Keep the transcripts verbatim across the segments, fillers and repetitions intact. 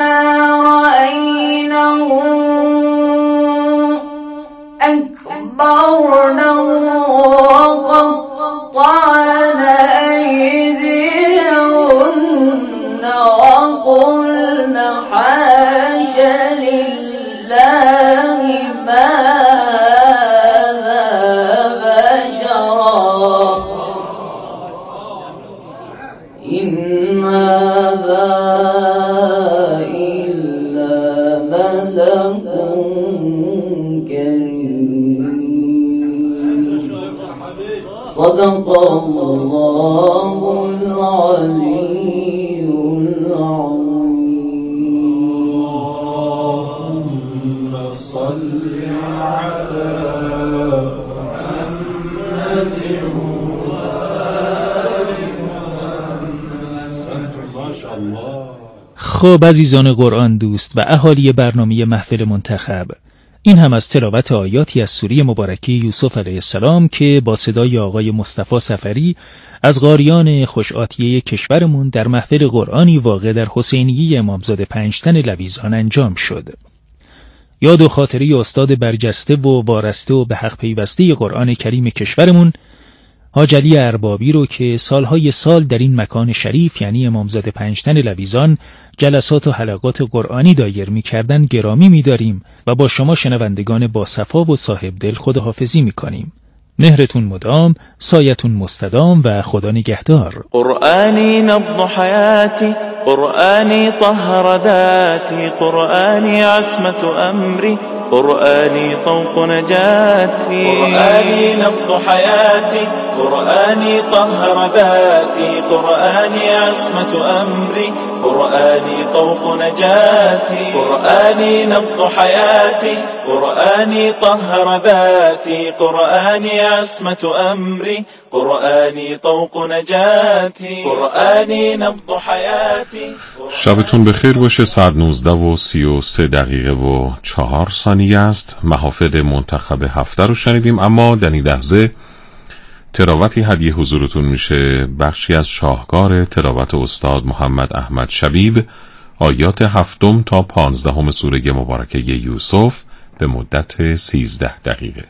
رأينه أكبرنه وقطعن أيديهن وقلن حاش لله ما هذا بشرا إن هذا إلا ملك كريم. صدق الله العلي العظيم. اللهم صل على محمد خب عزیزان قرآن دوست و اهالی برنامه محفل منتخب، این هم از تلاوت آیاتی از سوره مبارکه یوسف علیه السلام که با صدای آقای مصطفی سفری از قاریان خوش‌آتیه کشورمون در محفل قرآنی واقع در حسینیه امامزاده پنجتن لویزان انجام شد. یاد و خاطره استاد برجسته و وارسته و به حق پیوسته قرآن کریم کشورمون حاج علی اربابی رو که سالهای سال در این مکان شریف یعنی امامزاده پنجتن لویزان جلسات و حلقات قرآنی دایر می کردن گرامی می داریم و با شما شنوندگان با صفا و صاحب دل خداحافظی می کنیم. مهرتون مدام، سایتون مستدام و خدا نگهدار. قرآنی نبض حیاتی، قرآنی طهر ذاتی، قرآنی عصمت امری، قرآني طوق نجاتي، قرآني نبض حياتي، قرآني طهر ذاتي، قرآني عصمة أمري، قرآني طوق نجاتي، قرآني نبض حياتي، قرآني طهر ذاتي، قرآني عصمة أمري، قرآني طوق نجاتي، قرآني نبض حياتي. شبتون بخیر باشه. ساعت نوزده و سی و سه دقیقه و چهار ثانیه است. محافل منتخب هفته رو شنیدیم، اما در این لحظه تلاوتی هدیه حضورتون میشه. بخشی از شاهکار تلاوت استاد محمد احمد شبیب، آیات هفتم تا پانزدهم سوره مبارکه یوسف به مدت سیزده دقیقه.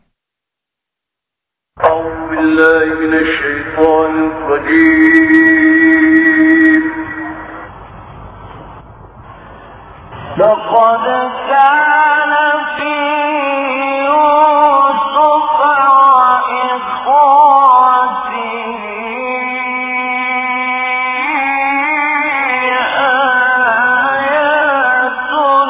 أعوذ بالله من الشيطان الرجيم. لقد كان في يوسف وإخوته آيات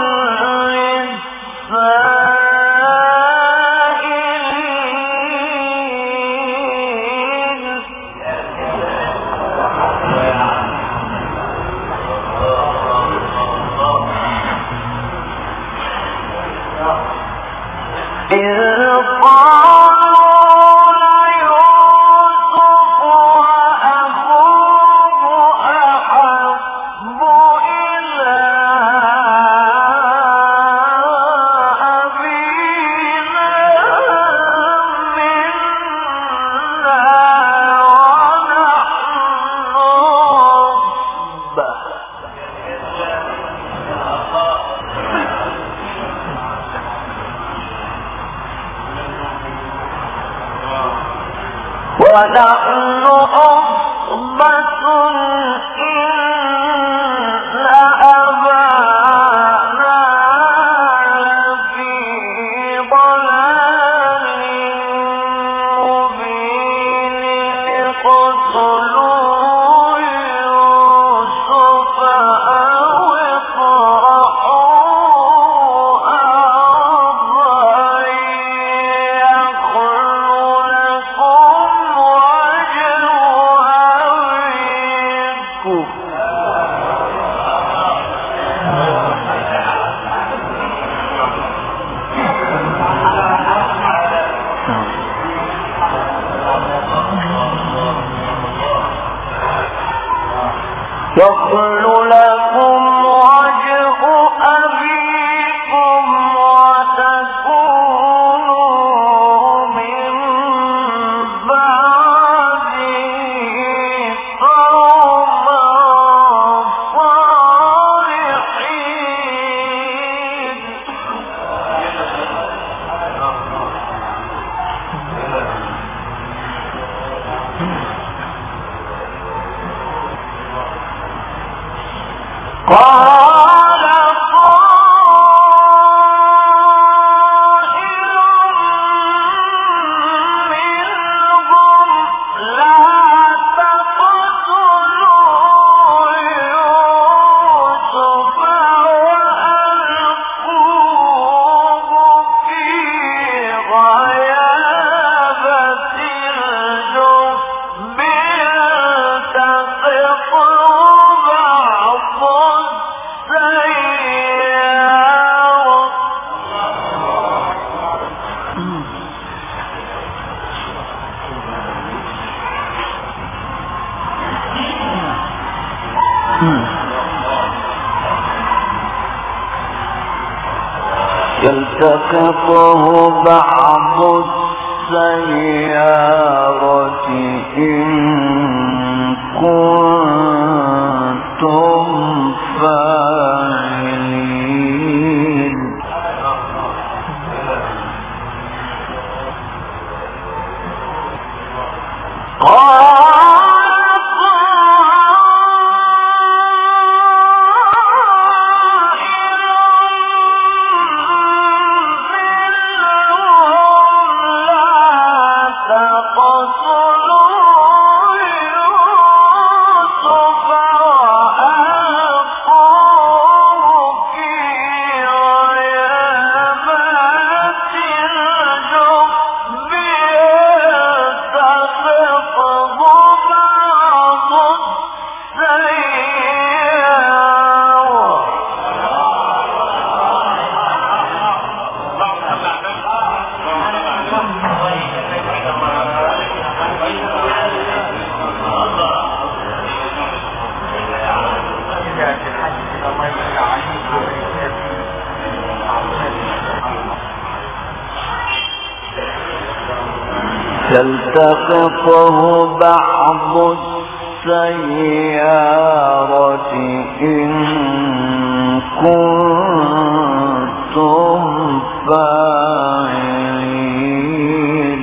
ونحن أصبة إن أبانا لفي ضلال مبين اقتلوا يوسف أو اطرحوه أرضا يخل لكم وجه يلتقطه بعض السيارة إن كنتم فاعلين يلتقطه بعض السيارة إن كنتم فاعلين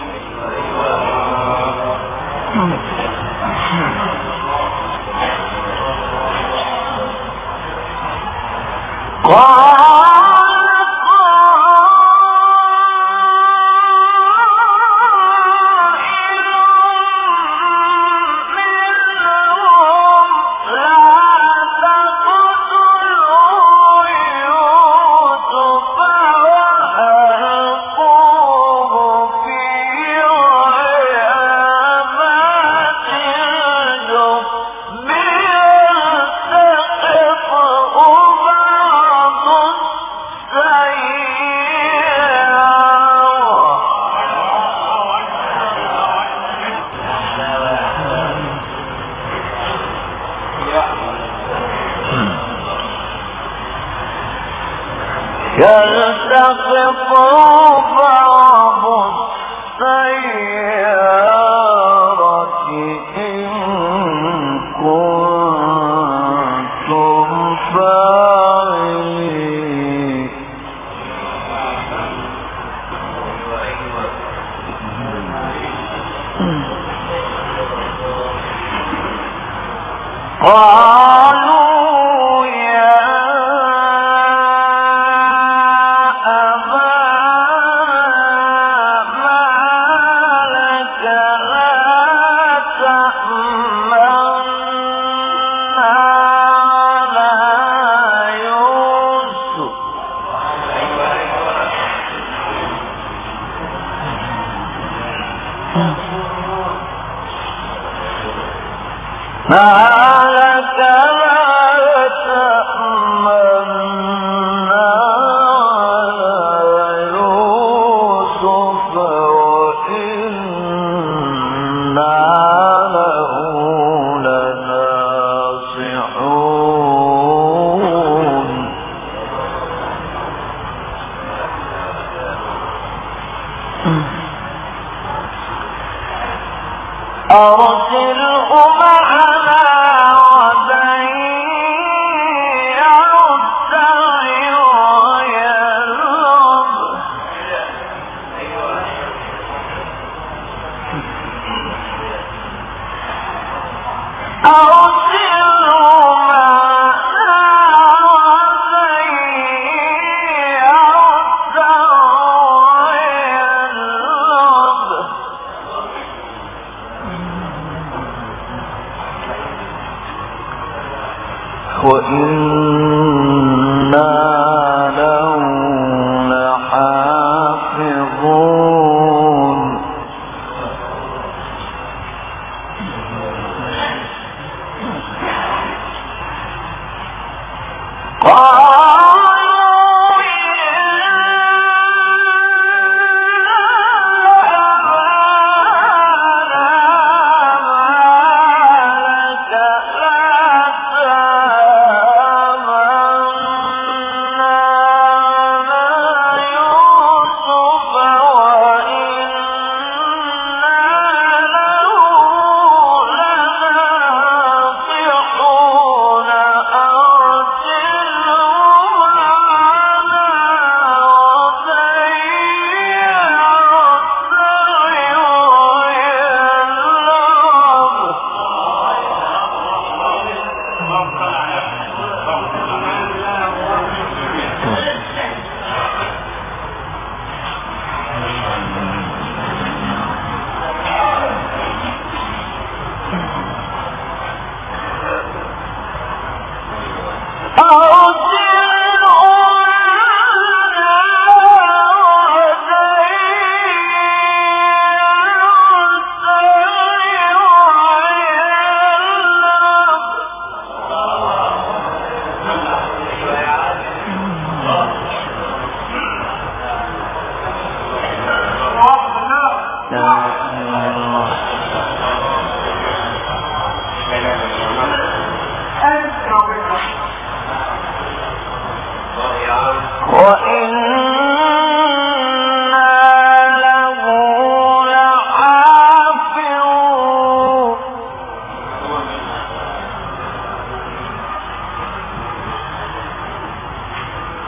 يلتقط بعض السيارة إن كنتم فاعلين قالوا يا أبانا ما لك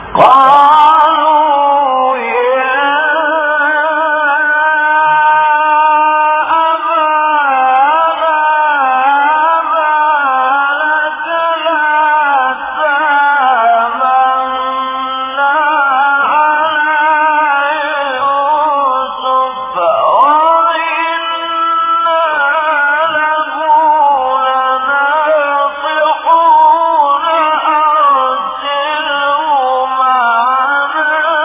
قالوا يا أبانا ما لك لا تأمنا على يوسف وإنا له لناصحون أرسله معنا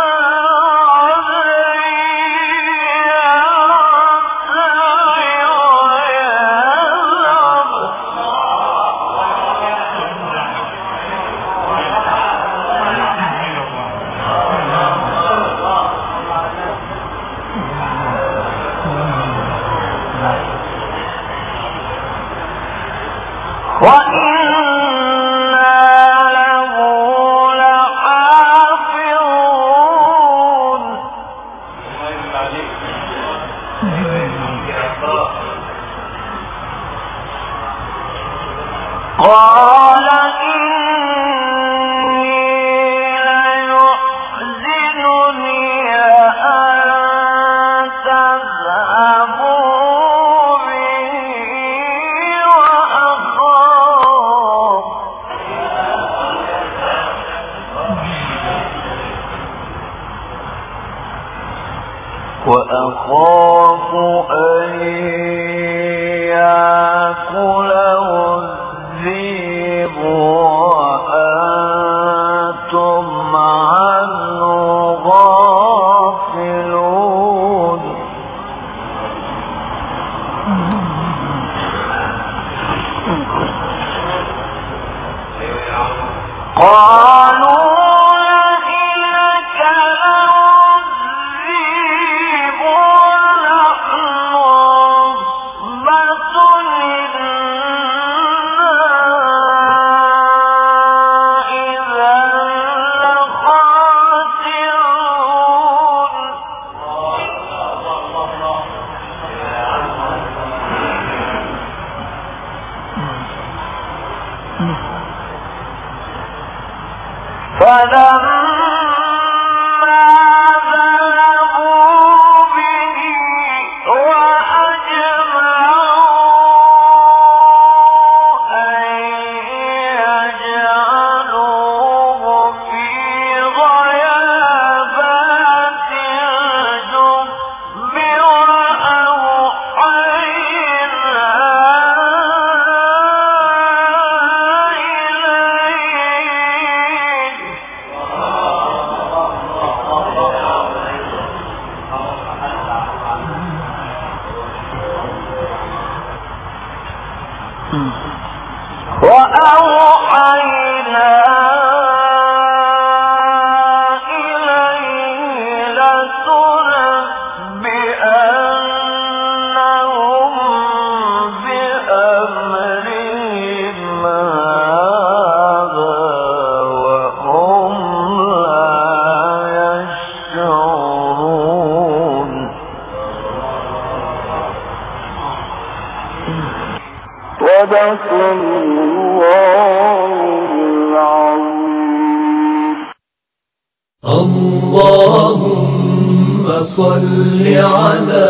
وإنا له لحافظون قال إني ليحزنني أن تذهبوا به وأخاف وأخاف أن يأكله الذئب وأنتم عنه غافلون قالوا لئنك لمذيب ونحن عصبة إنا إذا لخاسرون فلما ذهبوا به وأجمعوا أن يجعلوه في غيابات الجب وأوحينا وأوحينا إليه لتنبئنهم بأمرهم هذا وهم لا يشعرون صدق الله العظيم. اللهم صل على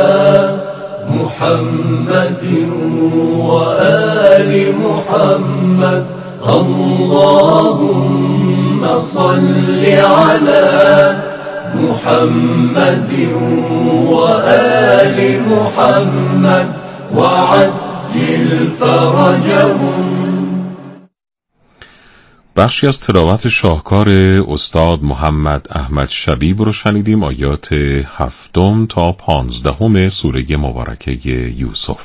محمد وآل محمد. اللهم صل على محمد وآل محمد وعجل فرجهم. بخشی از تلاوت شاهکار استاد محمد احمد شبیب رو شنیدیم. آیات هفتم تا پانزدهم سوره مبارکه یوسف.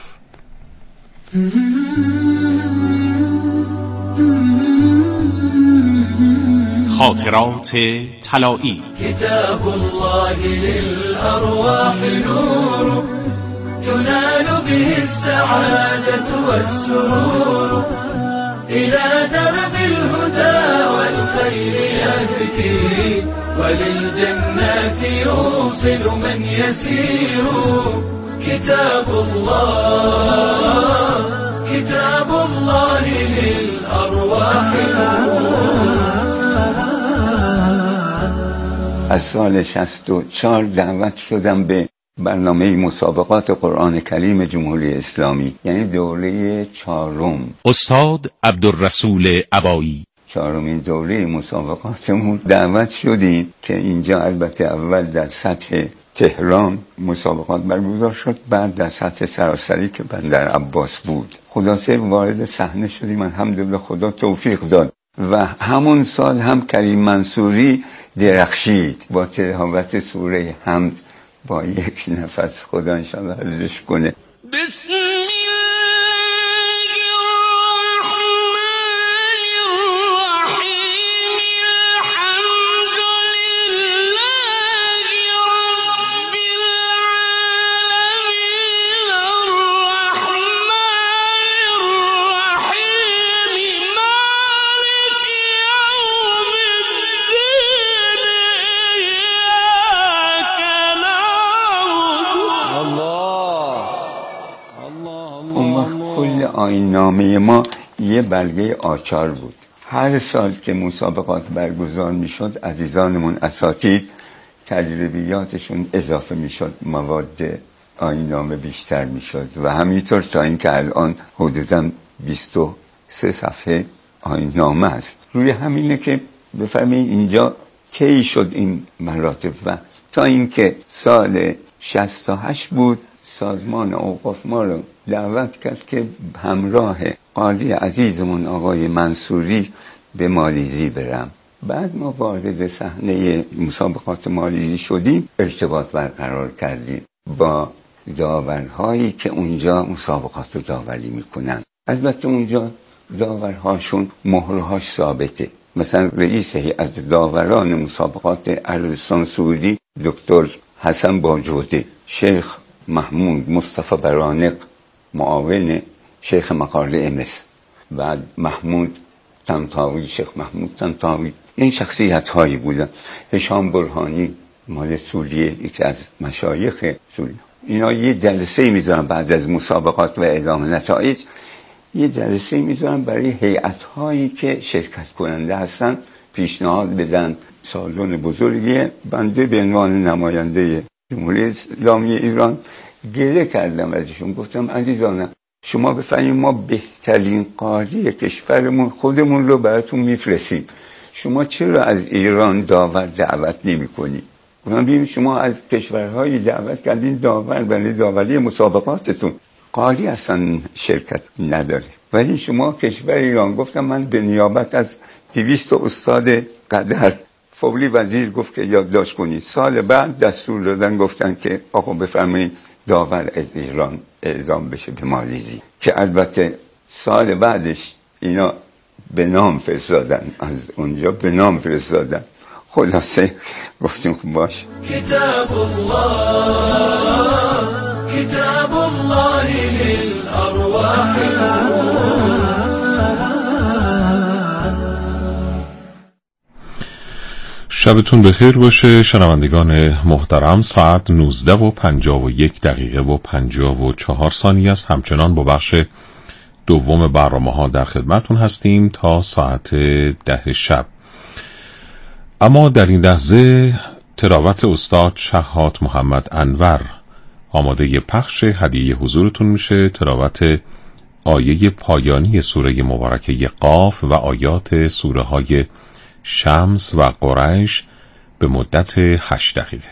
خاطرات طلایی. كتاب الله للأرواح نور تنال به السعادة والسرور إلى درب الهدى والخير يهدي وللجنات يوصل من يسير. كتاب الله كتاب الله للأرواح نور. از سال شصت و چهار دعوت شدم به برنامه مسابقات قرآن کریم جمهوری اسلامی، یعنی دوره چهارم. استاد عبدالرسول عبایی. چهارمین دوره مسابقاتمون دعوت شدیم که اینجا البته اول در سطح تهران مسابقات برگزار شد، بعد در سطح سراسری که بندر عباس بود. خلاصه وارد صحنه شدیم، الحمدلله خدا توفیق داد و همون سال هم کریم منصوری درخشید با تلاوت سوره حمد با یک نفس. خدا انشاءالله حفظش کنه. بسم آیین نامه ما یه بلگه آچار بود. هر سال که مسابقات برگزار می شد عزیزانمون اساتید تجربیاتشون اضافه می شد، مواد آیین نامه بیشتر می شد و همینطور تا اینکه الان حدوداً بیست و سه صفحه آیین نامه است. روی همینه که بفرمایید اینجا طی شد این مراتب و تا اینکه سال شصت و هشت بود سازمان اوقاف ما رو دعوت کرد که همراه قالی عزیزمون آقای منصوری به مالیزی برم. بعد ما وارد صحنه مسابقات مالیزی شدیم، ارتباط برقرار کردیم با داورهایی که اونجا مسابقات رو داوری میکنن. البته اونجا داورهاشون مهرهاش ثابته. مثلا رئیس هیئت داوران مسابقات عربستان سعودی دکتر حسن باجوده، شیخ محمود مصطفی برانق معاون شیخ مقاله امس، بعد محمود طنطاوی، شیخ محمود طنطاوی، این شخصیت هایی بودن. هشام برهانی مال سوریه، یکی از مشایخ سوریه. اینا یه جلسه میذارن بعد از مسابقات و اعلام نتایج، یه جلسه میذارن برای هیئت هایی که شرکت کننده هستن پیشنهاد بدن. سالن بزرگی بنده به عنوان نماینده جمهوری اسلامی ایران گله کردم ازشون، گفتم عزیزانم شما بفرمایید ما بهترین قاضی کشورمون خودمون رو براتون میفرستیم، شما چرا از ایران داور دعوت نمی کنی؟ گفتم ببین شما از کشورهای دعوت کردین داور برای داوری مسابقاتتون، قاضی اصلا شرکت نداره، ولی شما کشور ایران. گفتم من به نیابت از دویست استاد قدر فولی وزیر گفت که یادداشت کنید. سال بعد دستور دادن گفتن که آقا بفرمایید داور از ایران اعزام بشه به مالیزی، که البته سال بعدش اینا به نام فرستادن، از اونجا به نام فرستادن. خلاصه گفتیم که باش. کتاب الله کتاب الله للارواح. شبتون بخیر باشه شنوندگان محترم. ساعت نوزده و پنجاه و یک دقیقه و پنجاه و چهار ثانیه است. همچنان با بخش دوم برنامه ها در خدمتون هستیم تا ساعت ده شب. اما در این لحظه تلاوت استاد شهاد محمد انور آماده پخش هدیه حضورتون میشه. تلاوت آیه پایانی سوره مبارکه قاف و آیات سوره های شمس و قریش به مدت هشت دقیقه.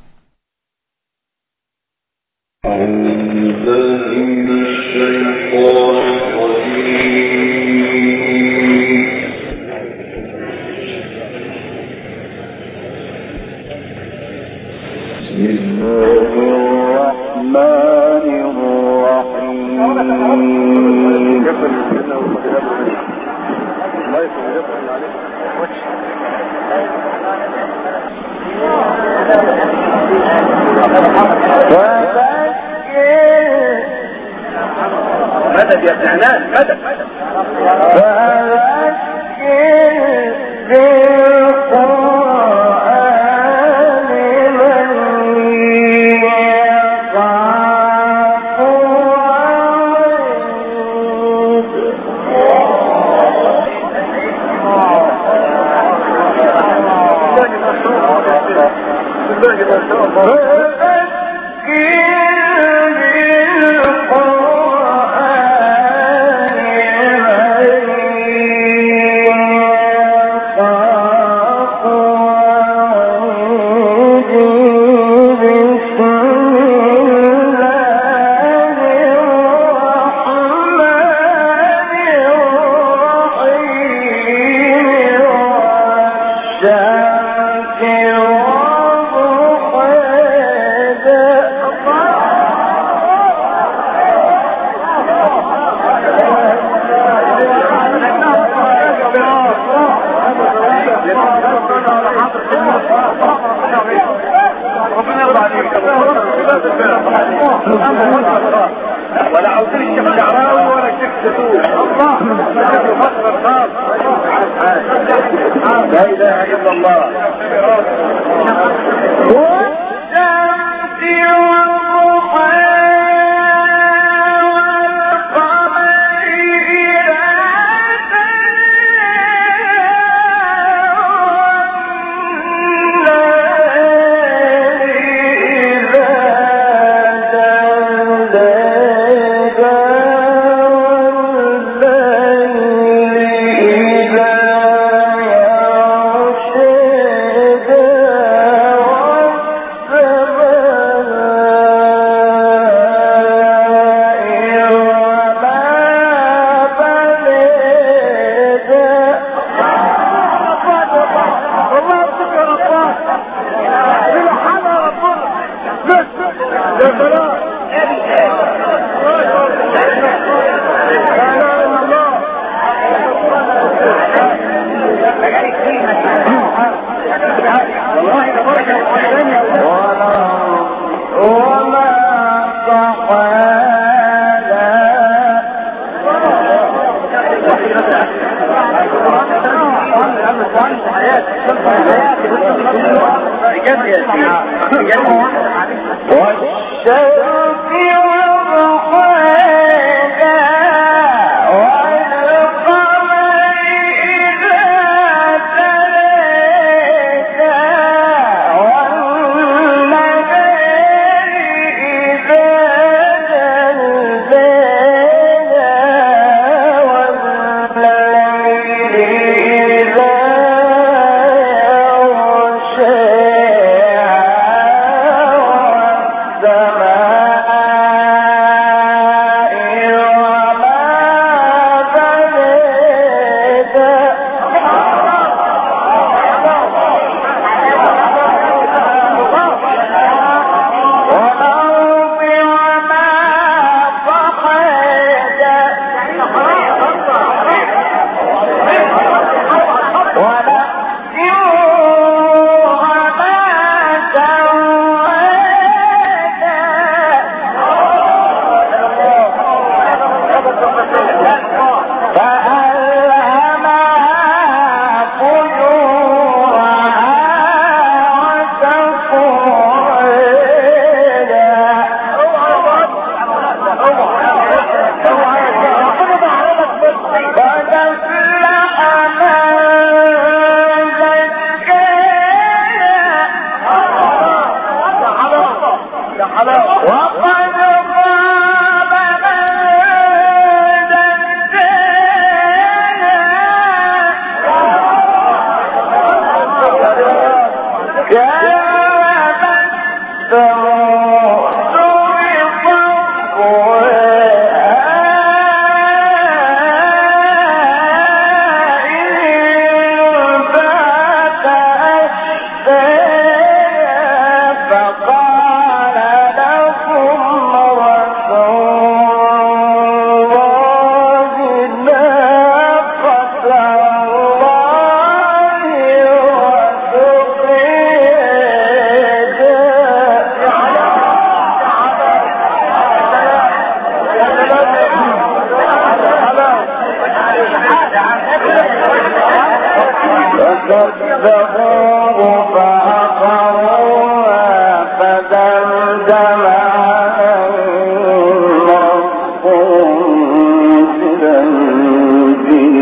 مدد يا سعنان مدد ولا عاوزين الشيخ شعراوي ولا الشيخ زيتون. لا اله الا الله.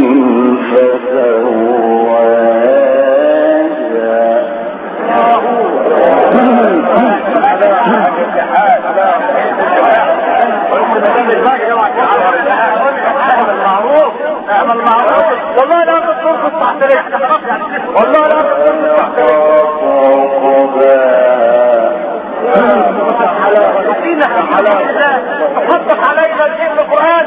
فسواها والله لا تصدق علينا الدين القرآن.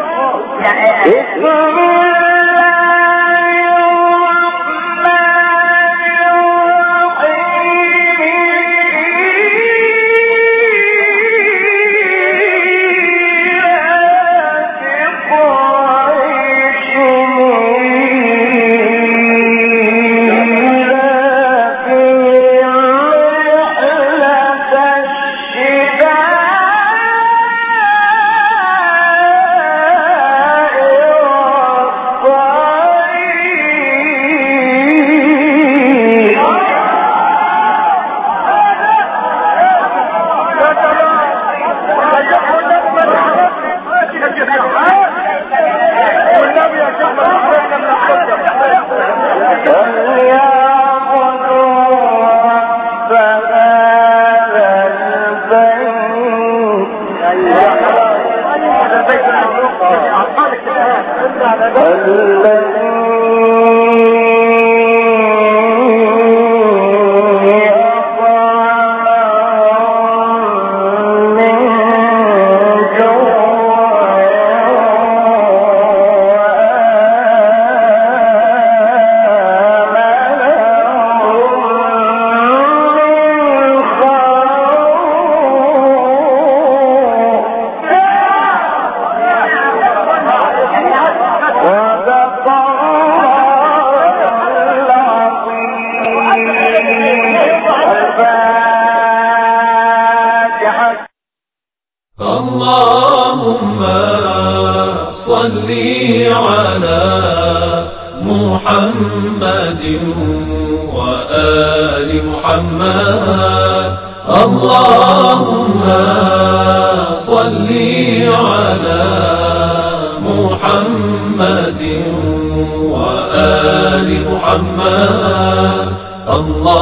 اللهم صل على محمد وآل محمد. اللهم صل على محمد وآل محمد. الله